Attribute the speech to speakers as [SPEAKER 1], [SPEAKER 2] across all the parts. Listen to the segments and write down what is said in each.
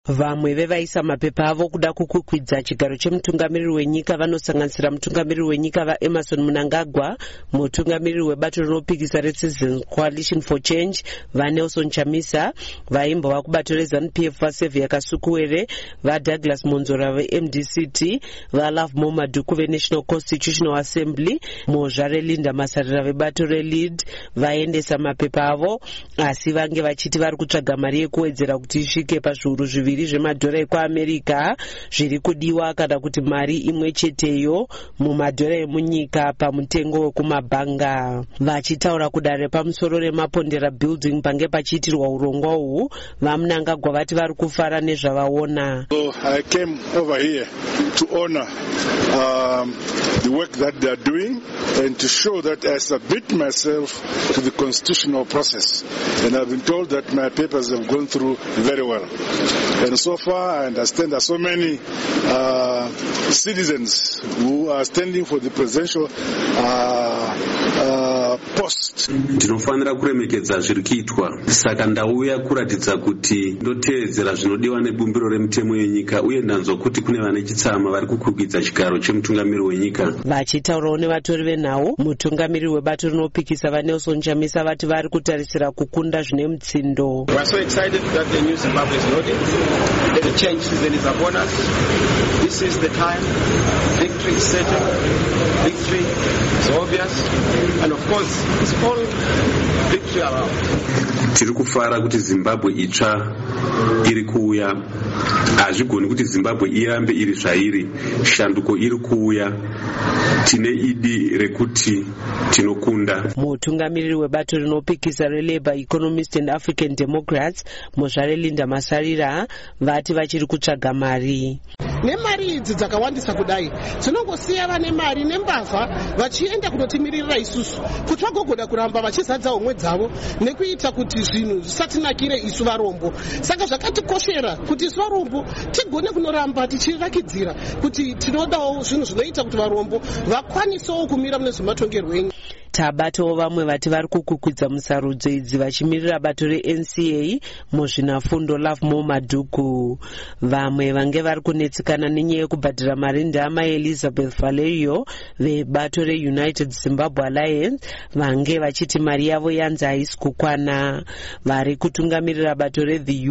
[SPEAKER 1] Vamwe vevaisa mapepa avo kuda kukukwidza chigaro chemutungamiriri wenyika vanosanganisira mutungamiriri wenyika vaEmmerson Mnangagwa, mutungamiriri webato rinopikisa reCitizens Coalition for Change vaNelson Chamisa, vaimbova kubato reZANU-PF vaSevia Kasukuwere, vaDouglas Monzora veMDCT, vaLove Momaduku veNational Constitutional Assembly, Mozhare Linda Masarira vebato reLead vaendesa mapepa avo, asi vange vachiti vari kutsvaga mari yekuwedzera kuti isvike pazviuru zviviri zvemadhora ekuAmerica zviri kudiwa kana kuti mari imwe cheteyo mumadhora emunyika pamutengo wekumabhanga. Vachitaura kudare pamusoro remapondera building pange pachiitirwa urongwa uhu, vaMnangagwa vati vari kufara nezvavaona.
[SPEAKER 2] So I came over here to honor the work that they are doing and to show that I submit myself to the constitutional process, and I've been told that my papers have gone through very well. And so far, I understand there are so many citizens who are standing for the presidential post.
[SPEAKER 3] Ndinofanira kuremekedza zviri kuitwa, saka ndauya kuratidza kuti ndoteedzera zvinodiwa nebumbiro remutemo yenyika uye ndanzwa kuti kune vane chitsama vari kukwidza chigaro chemutungamiriri wenyika.
[SPEAKER 1] Vachitaurawo nevatori venhau, mutungamiriri webato rinopikisa vaNelson Chamisa vati vari kutarisira kukunda zvine mutsindo.
[SPEAKER 4] We are so excited that the new Zimbabwe is loaded. The change season is upon us. This is the time. Victory is certain. Victory is obvious. And of course, it's all victory around.
[SPEAKER 3] Tiri kufara kuti Zimbabwe itsva iri kuuya. Hazvigoni kuti Zimbabwe irambe iri zvairi. Shanduko iri kuuya. Tine idi rekuti tinokunda.
[SPEAKER 1] Mutungamiriri webato rinopikisa reLabour Economist and African Democrats, Mozhare Linda Masarira, vati vachiri kutsvaga mari.
[SPEAKER 5] Nemari idzi dzakawandisa kudai dzinongosiya vane mari nembavha vachienda kunotimirira isusu kuti vagogoda kuramba vachizadza homwe dzavo nekuita kuti zvinhu zvisatinakire isu varombo. Saka zvakatikoshera kuti isu varombo tigone kunoramba tichirakidzira kuti tinodawo zvinhu zvinoita kuti varombo vakwanisewo kumira mune zvematongerwo enyu.
[SPEAKER 1] Tabatawo vamwe vati vari kukukwidza musarudzo idzi vachimirira bato reNCA muzvinafundo Love Momaduku. Vamwe vange vari kunetsikana nenyaya yekubhadhira mari ndama Elizabeth Valerio vebato reUnited Zimbabwe Alliance vange vachiti mari yavo yanzi haisi kukwana. Vari kutungamirira bato reThe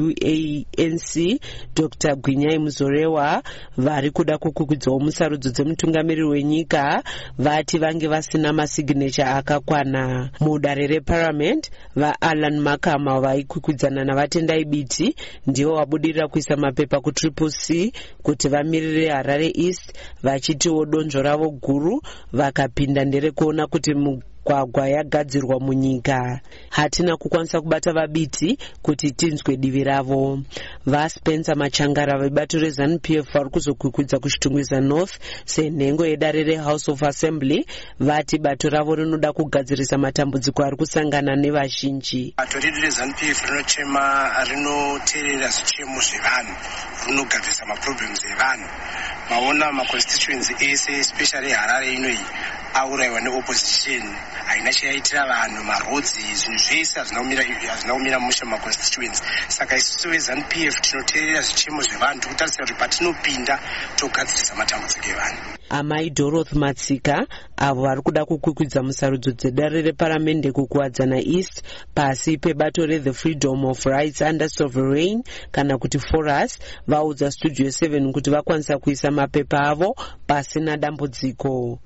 [SPEAKER 1] UANC Dr. Gwinyai Muzorewa vari kuda kukukwidzawo musarudzo dzemutungamiriri wenyika vati vange vasina masignature akakwana. Mudare reParliament vaAlan Makama vaikwikwidzaana navatendai biti ndivo vabudirira kuisa mapepa kuCCC kuti vamirire Harare East vachitiwo donzvo ravo guru vakapinda nderekuona kuti migwagwa yagadzirwa munyika. Hatina kukwanisa kubata vabiti kuti tinzwe divi ravo. VaSpencer Machangara vebato reZANU-PF vari kuzokwikwidza kuChitungwiza North senhengo yedare reHouse of Assembly vati bato ravo rinoda kugadzirisa matambudziko ari kusangana nevazhinji.
[SPEAKER 6] Bato redu reZANU-PF rinochema rinoteerera zvichemo zvevanhu, rinogadzirisa maproblems evanhu. Maona maconstituency ese especially Harare inoyi auraiwa neopposition, haina chaitira vanhu marodzi, zvinhu zvese hazvina kumira musha maconstituency. Saka isusu veZANU-PF tinoteerera zvichemo zvevanhu tikutarisira kuti patinopinda togadzirisa matambudziko evanhu.
[SPEAKER 1] Amai Dorothy Matsika avo vari kuda kukwikwidza musarudzo dzedare reParamende kukuwadzana East pasi pebato reThe Freedom of Rights Under Sovereign kana kuti Forus vaudza Studio 7 kuti vakwanisa kuisa mapepa avo pasina dambudziko.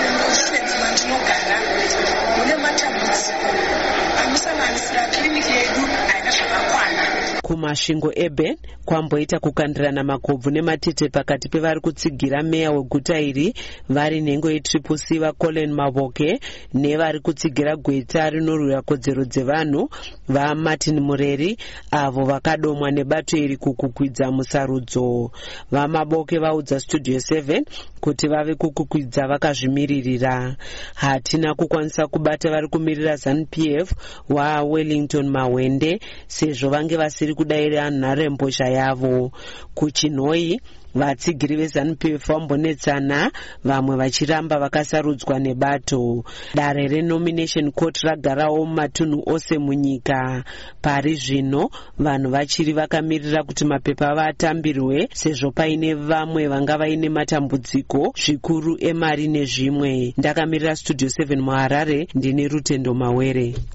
[SPEAKER 1] Kumashingo Eben kwamboita kukandirana makobvu nematete pakati pevari kutsigira meya weguta iri vari nhengo yeCCC vaColin Mavoke nevari kutsigira gweta rinorwira kodzero dzevanhu vaMartin Mureri avo vakadomwa nebato iri kukukwidza musarudzo. VaMaboke vaudza Studio 7 kuti vave kukukwidza vakazvimiririra. Hatina kukwanisa kubata vari kumirira ZANU-PF waWellington Mawende sezvo vange vasiri kudayira nharembozha yavo. Kuchinhoi vatsigiri veZANU-PF vambonetsana, vamwe vachiramba vakasarudzwa nebato. Dare renomination court ragarawo mumatunhu ose munyika. Pari zvino vanhu vachiri vakamirira kuti mapepa vatambirwe, sezvo paine vamwe vanga vaine matambudziko zvikuru emari nezvimwe. Ndakamirira Studio 7 muHarare, ndine Rutendo Mawere.